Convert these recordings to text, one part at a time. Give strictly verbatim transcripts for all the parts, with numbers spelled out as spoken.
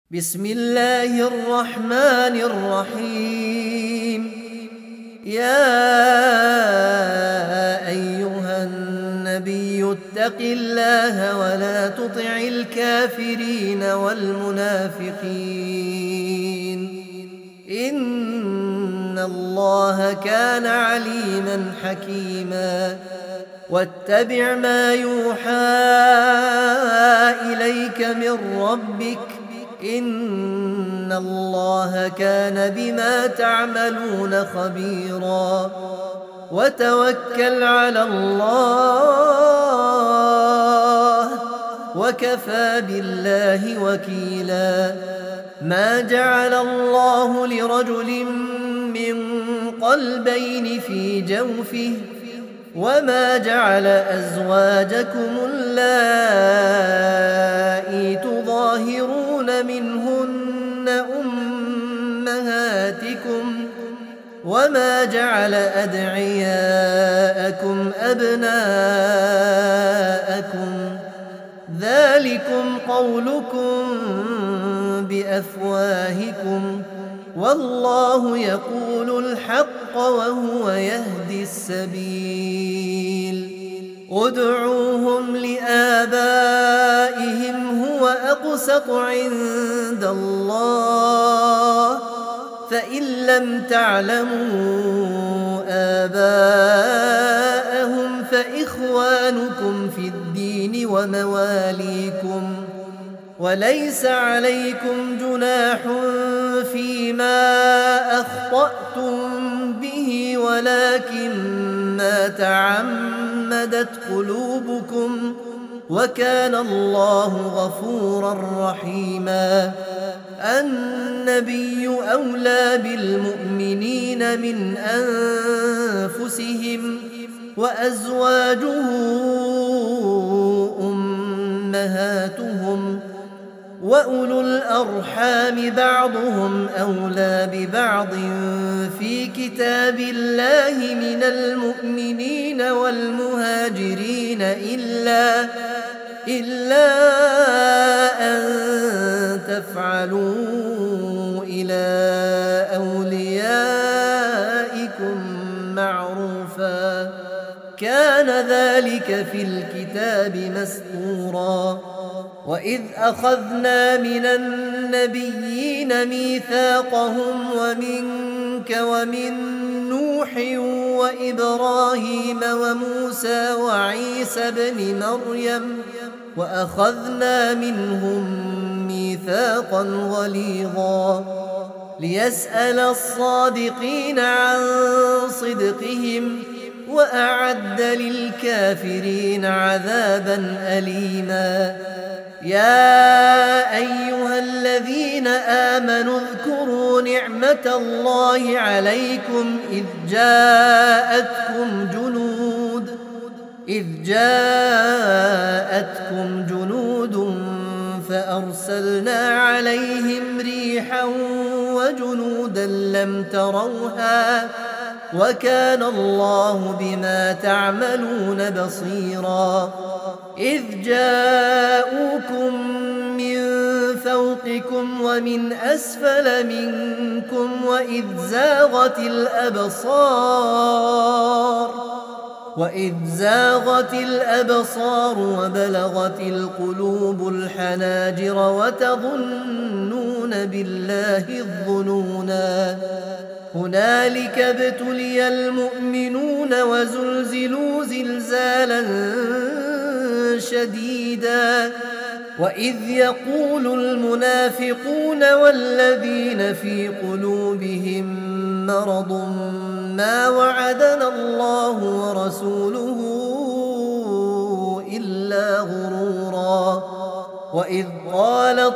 بسم الله الرحمن الرحيم. يا أيها النبي اتق الله ولا تطع الكافرين والمنافقين إن الله كان عليما حكيما. واتبع ما يوحى إليك من ربك إن الله كان بما تعملون خبيرا. وتوكل على الله وكفى بالله وكيلا. ما جعل الله لرجل من قلبين في جوفه وما جعل أزواجكم اللائي تظاهرون منهن أمهاتكم وما جعل أدعياءكم أبناءكم ذلكم قولكم بأفواهكم والله يقول الحق وهو يهدي السبيل. ادعوهم لآبائهم هو أقسط عند الله فإن لم تعلموا آباءهم فإخوانكم في الدين ومواليكم وليس عليكم جناح فيما أخطأتم به ولكن ما تعمدت قلوبكم وكان الله غفورا رحيما. النبي أولى بالمؤمنين من أنفسهم وأزواجه أمهاتهم وأولو الأرحام بعضهم أولى ببعض في كتاب الله من المؤمنين والمهاجرين إلا إلا أن تفعلوا إلى أوليائكم معروفا كان ذلك في الكتاب مسطورا. وإذ أخذنا من النبيين ميثاقهم ومنك ومن نوح وإبراهيم وموسى وعيسى بن مريم وأخذنا منهم ميثاقا غليظا ليسأل الصادقين عن صدقهم وأعد للكافرين عذابا أليما. يا أيها الذين آمنوا اذكروا نعمة الله عليكم إذ جاءتكم جنود إذ جاءتكم جنود فأرسلنا عليهم ريحا وجنودا لم تروها وكان الله بما تعملون بصيرا. إذ جاءوكم من فوقكم ومن أسفل منكم وإذ زاغت الأبصار وإذ زاغت الأبصار وبلغت القلوب الحناجر وتظنون بالله الظنونا. هنالك ابتلي المؤمنون وزلزلوا زلزالا شديدا. وإذ يقول المنافقون والذين في قلوبهم مرض ما وعدنا الله ورسوله إلا غرورا. وإذ قالت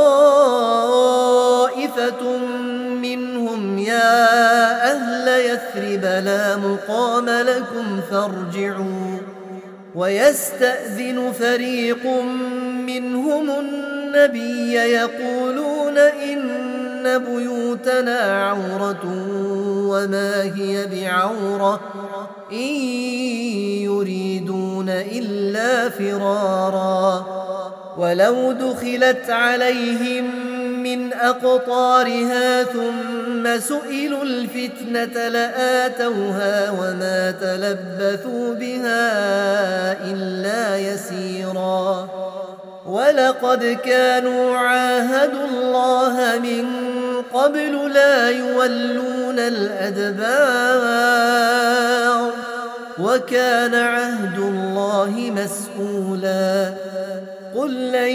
طائفة منهم يا أهل يثرب لا مقام لكم فارجعوا ويستأذن فريق منهم النبي يقولون إن بيوتنا عورة وما هي بعورة إن يريدون إلا فرارا ولو دخلت عليهم من أقطارها ثم سئلوا الفتنة لآتوها وما تلبثوا بها إلا يسيرا ولقد كانوا عاهدوا الله من قبل لا يولون الأدبار وكان عهد الله مسؤولا قل لن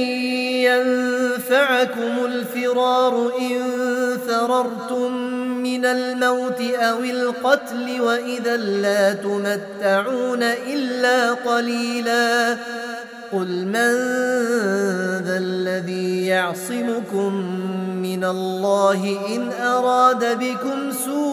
ينفعكم الفرار إن فررتم من الموت أو القتل وإذا لا تمتعون إلا قليلا قل من ذا الذي يعصمكم من الله إن أراد بكم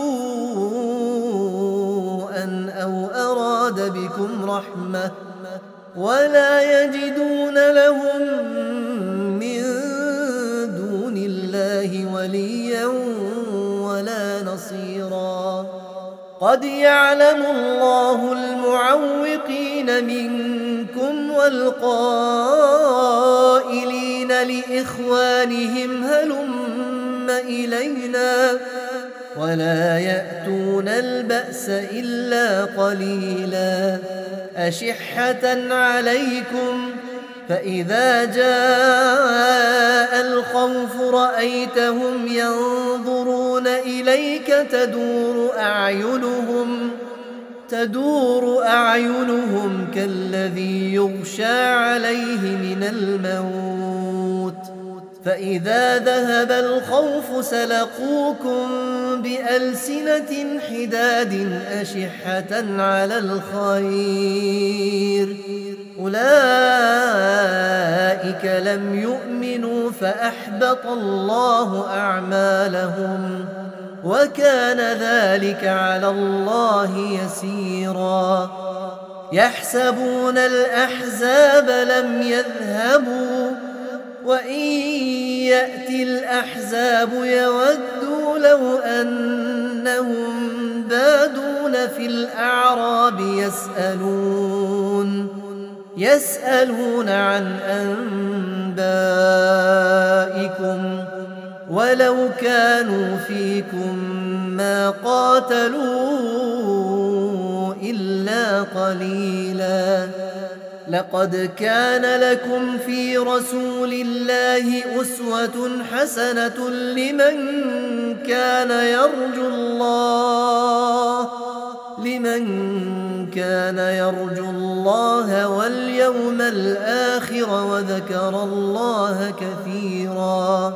سوءا أو أراد بكم رحمة ولا يجدون لهم من دون الله وليا ولا نصيرا قد يعلم الله المعوقين منكم والقائلين لإخوانهم هلم إلينا ولا يأتون البأس إلا قليلا أشحة عليكم فإذا جاء الخوف رأيتهم ينظرون إليك تدور أعينهم تدور أعينهم كالذي يغشى عليه من الموت فإذا ذهب الخوف سلقوكم بألسنة حداد أشحة على الخير أولئك لم يؤمنوا فأحبط الله أعمالهم وكان ذلك على الله يسيرا يحسبون الأحزاب لم يذهبوا وإن يأتي الأحزاب يودوا لو أنهم بادون في الأعراب يسألون يسألون عن أنبائكم ولو كانوا فيكم ما قاتلوا إلا قليلا لقد كان لكم في رسول الله أسوة حسنة لمن كان يرجو الله لمن كان يرجو الله واليوم الآخر وذكر الله كثيرا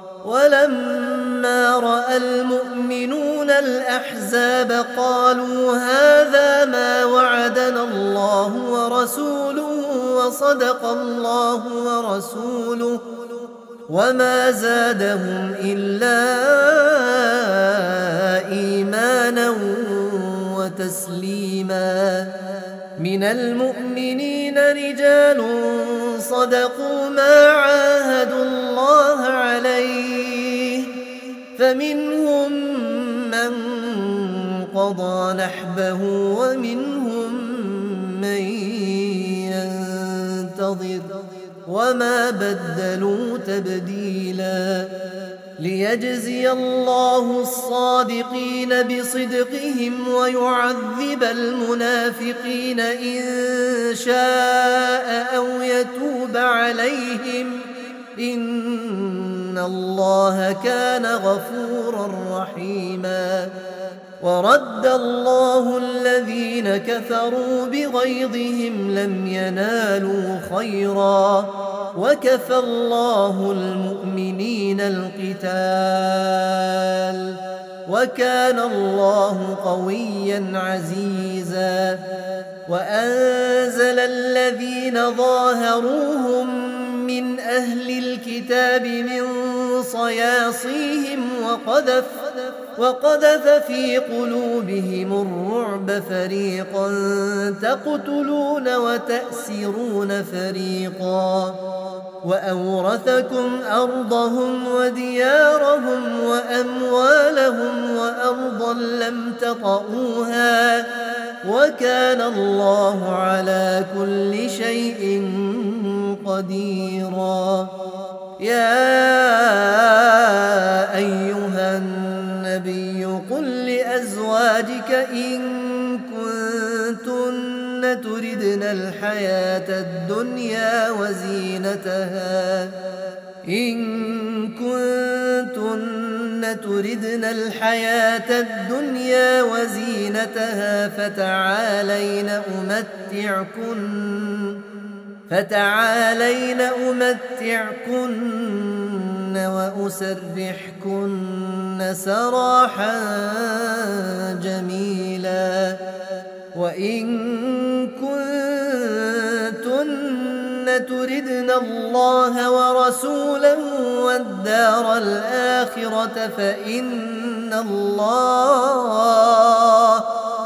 ولما رأى المؤمنون الأحزاب قالوا هذا ما وعدنا الله ورسوله وصدق الله ورسوله وما زادهم إلا إيمانا وتسليما من المؤمنين رجال صدقوا ما عاهدوا الله عليه فمنهم من قضى نحبه ومنهم من ينتظر وما بدلوا تبديلا ليجزي الله الصادقين بصدقهم ويعذب المنافقين إن شاء أو يتوب عليهم إن الله كان غفورا رحيما ورد الله الذين كفروا بغيظهم لم ينالوا خيرا وكفى الله المؤمنين القتال وكان الله قويا عزيزا وأنزل الذين ظاهروهم من أهل الكتاب من صياصيهم وقذف وقذف في قلوبهم الرعب فريقا تقتلون وتأسرون فريقا وأورثكم أرضهم وديارهم وأموالهم وأرضا لم تطئوها وكان الله على كل شيء قديرا يا الدنيا وزينتها إن كنتن تردن الحياة الدنيا وزينتها فتعالين أمتعكن فتعالين أمتعكن وأسرحكن سراحا جميلا وإن كنتن تردن الله ورسوله والدار الآخرة فإن الله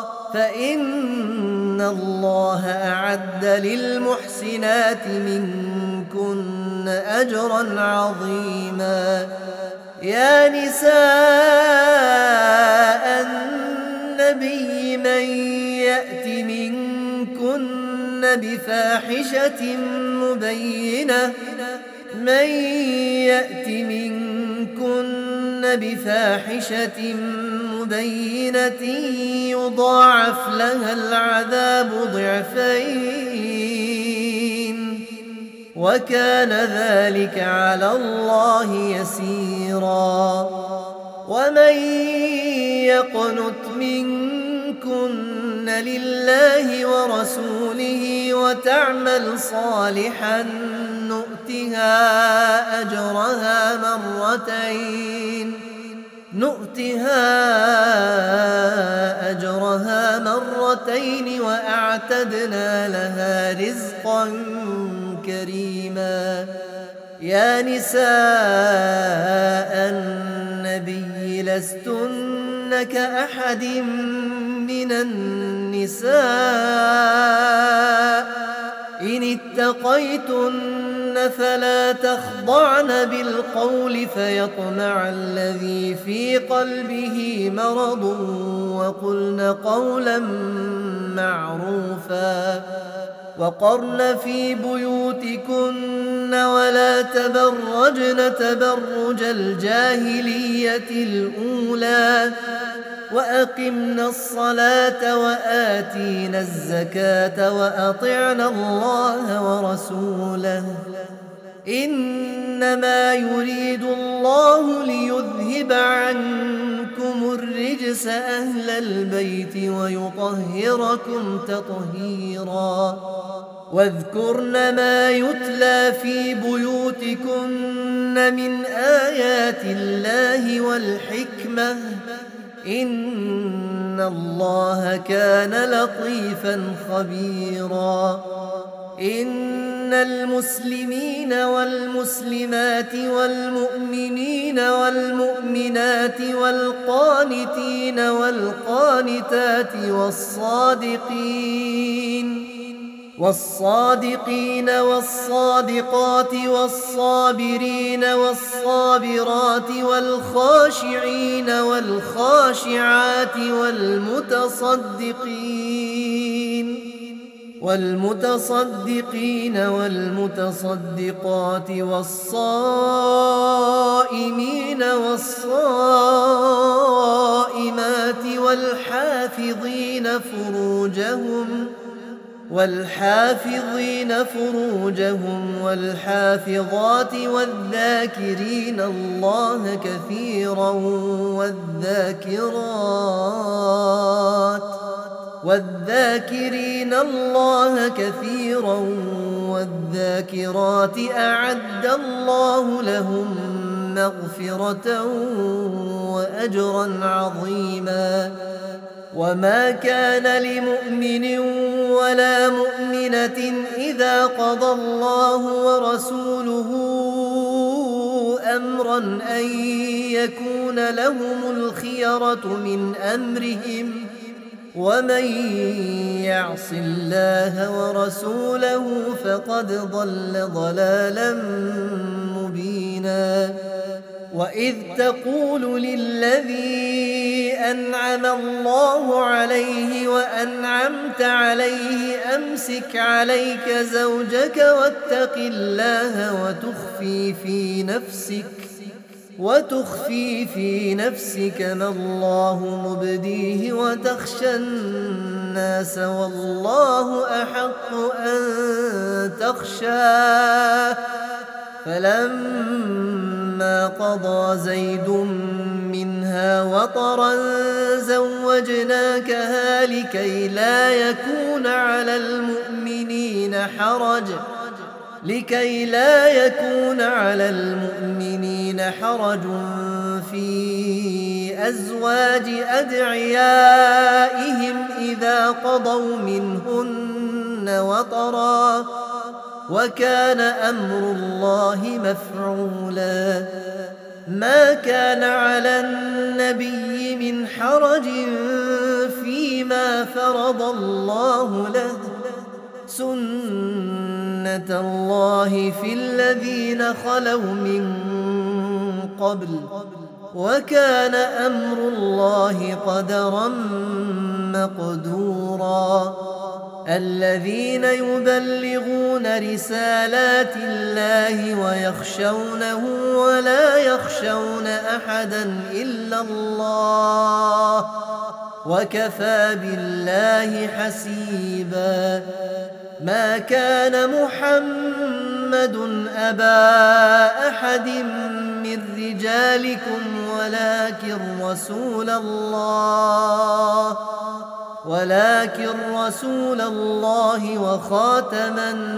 فإن الله أعد للمحسنات منكن أجرا عظيما يا نساء النبي من يأت منكن بفاحشة مبينة من يأت منكن بفاحشة مبينة يضاعف لها العذاب ضعفين وكان ذلك على الله يسيرا ومن يقنت منكن لله ورسوله وتعمل صالحا نؤتها أجرها مرتين نؤتها أجرها مرتين وأعتدنا لها رزقا كريما يا نساء النبي لستن كأحد من النساء إن اتقيتن فلا تخضعن بالقول فيطمع الذي في قلبه مرض وقلن قولا معروفا وقرن في بيوتكن ولا تبرجن تبرج الجاهلية الأولى وأقمنا الصلاة وآتينا الزكاة وأطعنا الله ورسوله إنما يريد الله ليذهب عنكم الرجس أهل البيت ويطهركم تطهيرا واذكرن ما يتلى في بيوتكن من آيات الله والحكمة إن الله كان لطيفا خبيرا إن المسلمين والمسلمات والمؤمنين والمؤمنات والقانتين والقانتات والصادقين والصادقين والصادقات والصابرين والصابرات والخاشعين والخاشعات والمتصدقين والمتصدقين والمتصدقات والصائمين والصائمات والحافظين فروجهم والحافظين فروجهم والحافظات والذاكرين الله كثيرا والذاكرات والذاكرين الله كثيرا والذاكرات أعد الله لهم مغفرة وأجرا عظيما وما كان لمؤمن ولا مؤمنة إذا قضى الله ورسوله أمرا أن يكون لهم الخيرة من أمرهم ومن يعص الله ورسوله فقد ضل ضلالا مبينا وإذ تقول للذي أنعم الله عليه وأنعمت عليه أمسك عليك زوجك واتق الله وتخفي في نفسك وتخفي في نفسك ما الله مبديه وتخشى الناس والله أحق أن تخشاه. فلما قضى زيد منها وطرا زوجناكها لكي لا يكون على المؤمنين حرج لكي لا يكون على المؤمنين حرج في أزواج أدعيائهم إذا قضوا منهن وطرا وكان أمر الله مفعولا. ما كان على النبي من حرج فيما فرض الله له سنة الله في الذين خلوا من قبل وكان أمر الله قدرا مقدورا. الذين يبلغون رسالات الله ويخشونه ولا يخشون أحدا إلا الله وكفى بالله حسيبا. ما كان محمد أبا أحد من رجالكم ولكن رسول الله ولكن رسول الله وخاتم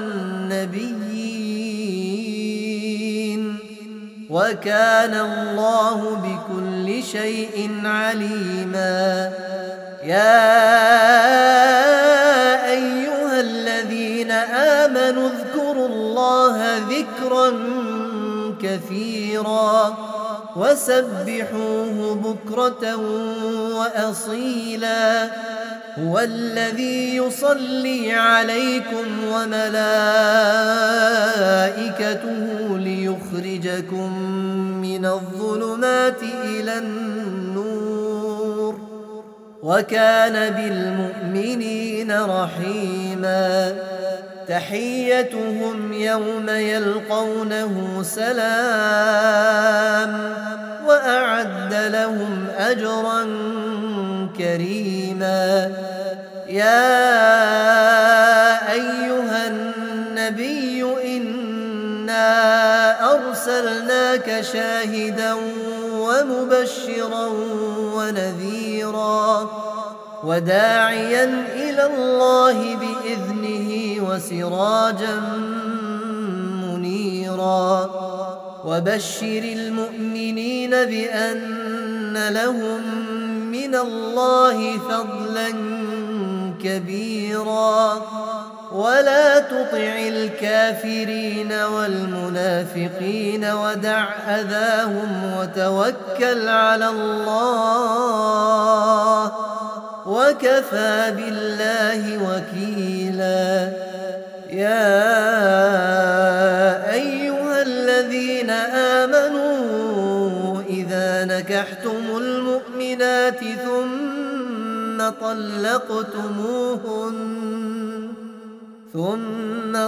النبيين وكان الله بكل شيء عليما. يا أيها الذين آمنوا اذكروا الله ذكرا كثيرا وسبحوه بكرة وأصيلا. هو الذي يصلي عليكم وملائكته ليخرجكم من الظلمات إلى النور وكان بالمؤمنين رحيما. تحيتهم يوم يلقونه سلام وأعد لهم أجرا كريما. يا أيها النبي إنا أرسلناك شاهدا ومبشرا ونذيرا وداعيا إلى الله بإذنه وسراجا منيرا. وبشر المؤمنين بأن لهم من الله فضلا كبيرا ولا تطع الكافرين والمنافقين ودع أذاهم وتوكل على الله وكفى بالله وكيلا. يا أيها الذين آمنوا إذا نكحتم المؤمنات ثم طلقتموهن ثم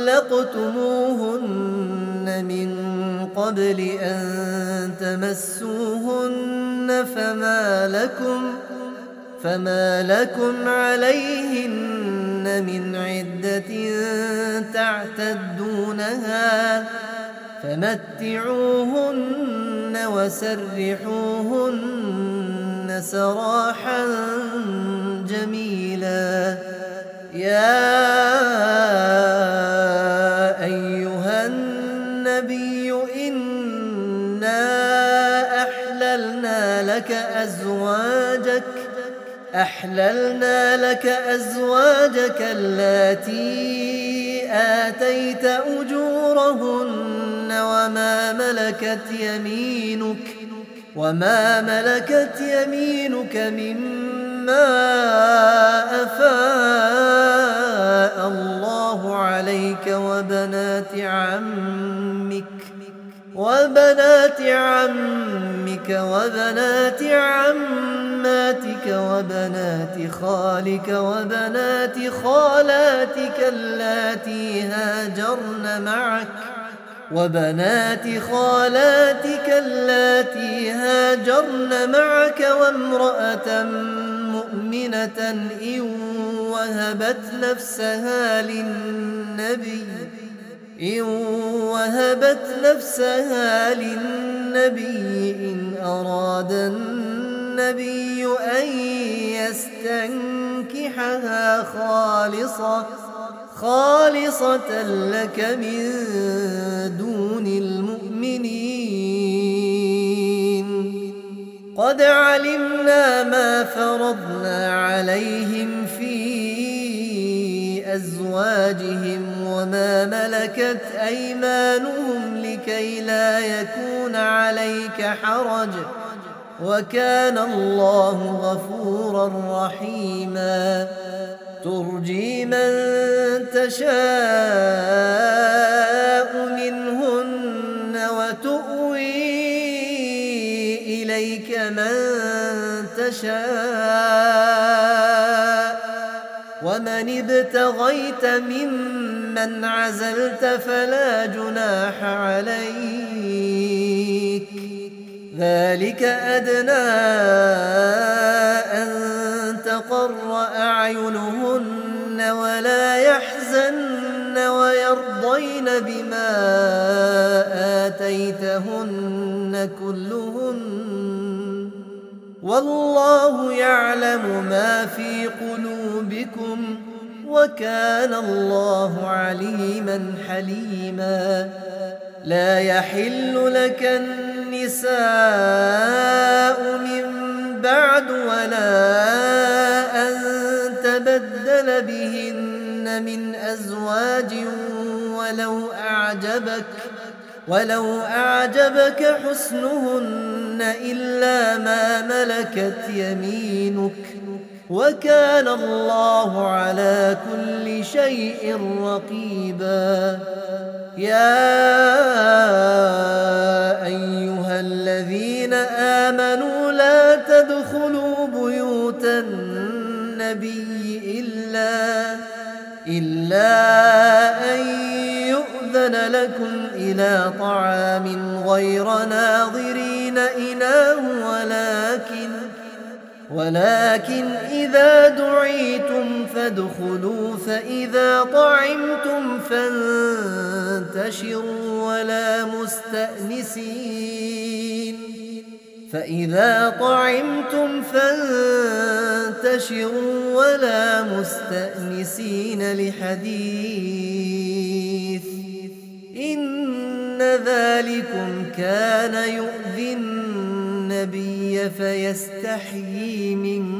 طلقتموهن من قبل أن تمسوهن فما لكم فما لكم عليهن من عدة تعتدونها فمتعوهن وسرحوهن سراحا جميلا. يا أيها النبي إنا أحللنا لك أزواجك أحللنا لك أزواجك اللاتي آتيت أجورهن وما ملكت يمينك وما ملكت يمينك مما أفاء الله عليك وبنات عمك وبنات عمك وبنات عماتك وبنات خالك وبنات خالاتك اللاتي هاجرن معك وبنات خالاتك اللاتي هاجرن معك وامرأة مؤمنة إن وهبت نفسها للنبي إن وهبت نفسها للنبي إن أراد النبي أن يستنكحها خالصة خالصة لك من دون المؤمنين. قد علمنا ما فرضنا عليهم في أزواجهم وما ملكت أيمانهم لكي لا يكون عليك حرج وكان الله غفورا رحيما. ترجي من تشاء منهن وتؤوي إليك من تشاء ومن ابتغيت ممن عزلت فلا جناح عليك ذلك أدنى أن تقر أعينهن ولا يحزن ويرضين بما آتيتهن كلهن والله يعلم ما في قلوبكم وكان الله عليما حليما. لا يحل لك النساء من بعد ولا أن تبدل بهن من أزواج ولو أعجبك ولو أعجبك حسنهن إلا ما ملكت يمينك وكان الله على كل شيء رقيبا. يا أيها الذين آمنوا لا تدخلوا بيوت النبي إلا, إلا أن يؤذن لكم إلى طعام غير ناظرين إناه ولكن ولكن إذا دعيتم فادخلوا فإذا طعمتم فانتشروا ولا مستأنسين فإذا طعمتم فانتشروا ولا مستأنسين لحديث إن ذلكم كان يؤذي النبي فيستحيي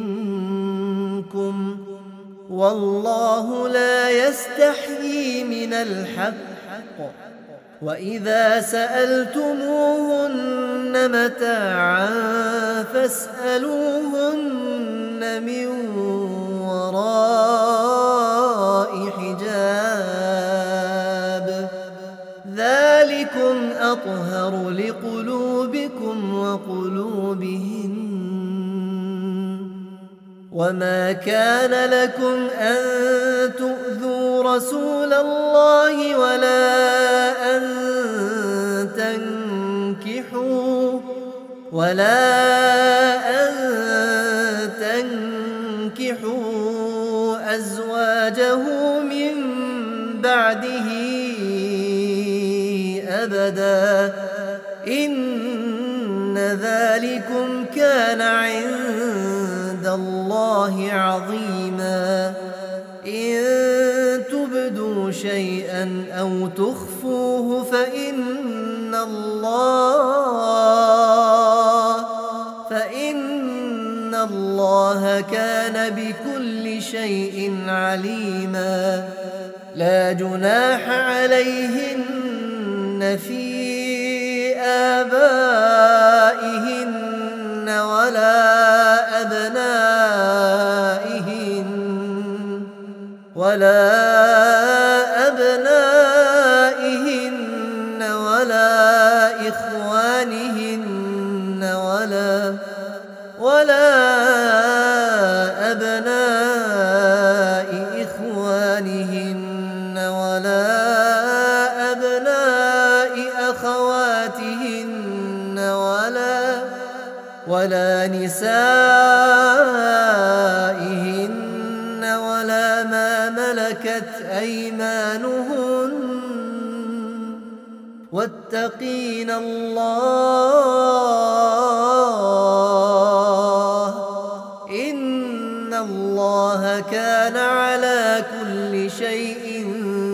منكم والله لا يستحيي من الحق. وإذا سألتموهن متاعا فاسألوهن من وراء حجاب ذلكم أطهر لقلوبكم وقلوبهن. وما كان لكم أن تؤذوا رسول الله ولا أن تنكحوا ولا أن تنكحوا أزواجه من بعده أبدا إن ذلكم كان عند الله عظيما. إن تبدوا شيئا أو تخفوه فإن الله فإن الله كان بكل شيء عليما. لا جناح عليهن في آبائهن ولا أبنائهن ولا أبنائهن ولا إخوانهن ولا ولا أبناء إخوانهن ولا أبناء ولا نسائهن ولا ما ملكت أيمانهن واتقين الله إن الله كان على كل شيء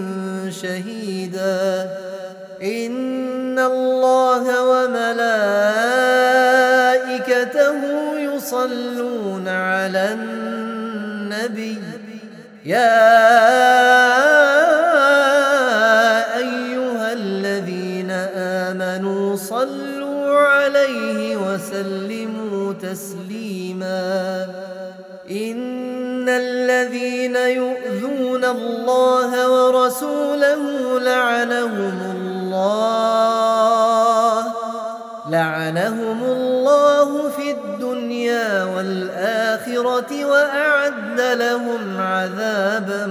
شهيدا إن الله وملائكته يصلون على النبي يا أيها الذين آمنوا صلوا عليه وسلموا تسليما إن الذين يؤذون الله ورسوله لعنهم الله لعنهم الله في الدنيا والآخرة وأعد لهم عذابا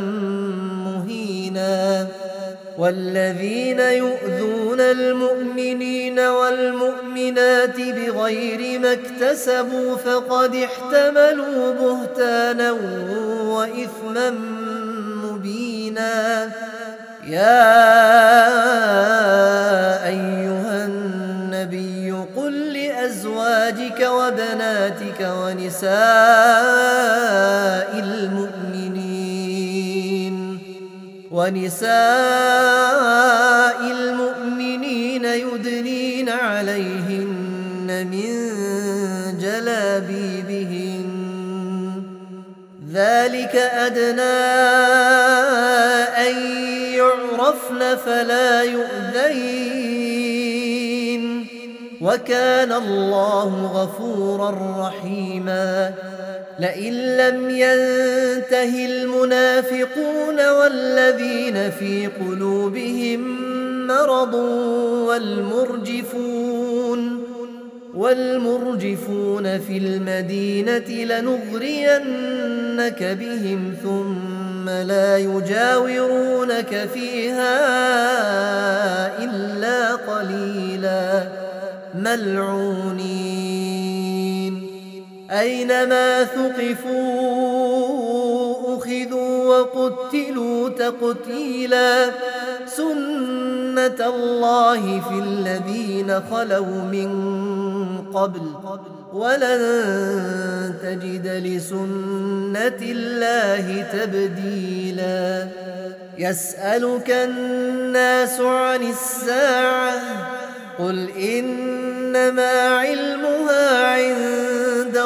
مهينا والذين يؤذون المؤمنين والمؤمنات بغير ما اكتسبوا فقد احتملوا بهتانا وإثما مبينا يا أيها النبي قل لأزواجك وبناتك ونساء المؤمنين ونساء المؤمنين يدنين عليهن من جلابيبهن ذلك أدنى أن يعرفن فلا يؤذين وكان الله غفورا رحيما لئن لم ينته المنافقون والذين في قلوبهم مرض والمرجفون والمرجفون في المدينة لنغرينك بهم ثم لا يجاورونك فيها إلا قليلا ملعونين أينما ثقفوا أخذوا وقتلوا تقتيلا سنة الله في الذين خلوا من قبل ولن تجد لسنة الله تبديلا يسألك الناس عن الساعة قل إنما علمها عند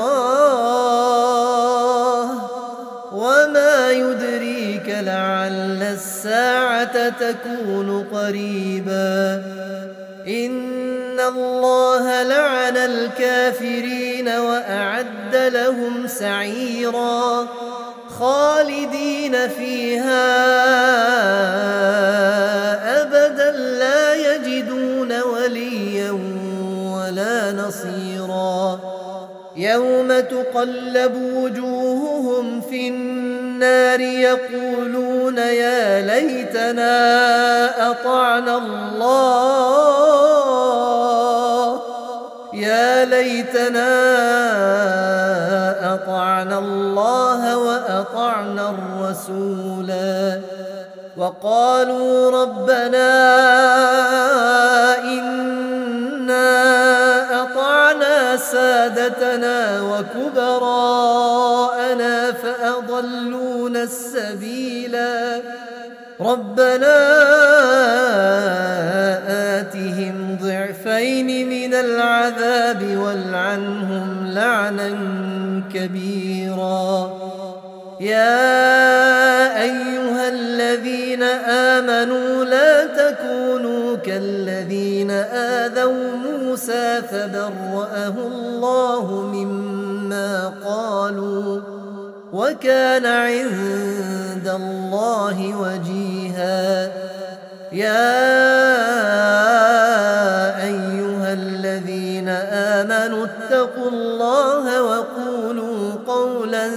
الله وما يدريك لعل الساعة تكون قريبا إن الله لعن الكافرين وأعد لهم سعيرا خالدين فيها أبدا لا يجدون وليا ولا نصيرا يوم تقلب وجوههم في النار يقولون يا ليتنا أطعنا الله يا ليتنا أطعنا الله وأطعنا الرسولا وقالوا ربنا إنا أطعنا سادتنا وكبراءنا فأضلونا السبيلا ربنا آتهم ضعفين من العذاب والعنهم لعنا كبيرا يا أيها الذين آمنوا لا تكونوا كالذين آذوا موسى فبرأه الله مما قالوا وكان عند الله وجيها يا أيها الذين آمنوا اتقوا الله وقولوا قولا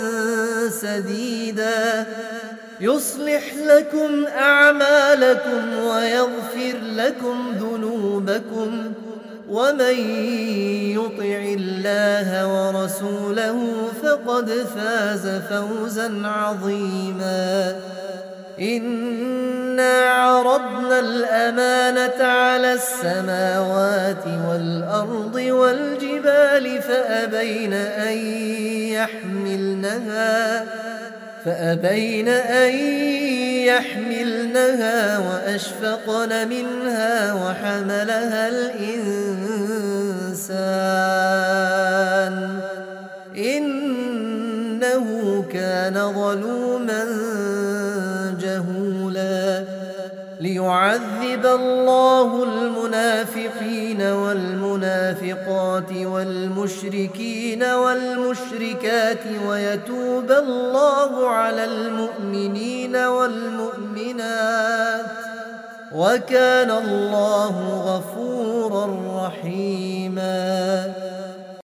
سديدا يصلح لكم أعمالكم ويغفر لكم ذنوبكم ومن يطع الله ورسوله فقد فاز فوزا عظيما إنا عرضنا الأمانة على السماوات والأرض والجبال فأبين أن يحملنها فأبين أن يحملنها وأشفقن منها وحملها الإنسان إنه كان ظلوما جهولا ليعذب الله المنافقين والمنافقات والمشركين والمشركات ويتوب الله على المؤمنين والمؤمنات وكان الله غفورا رحيما.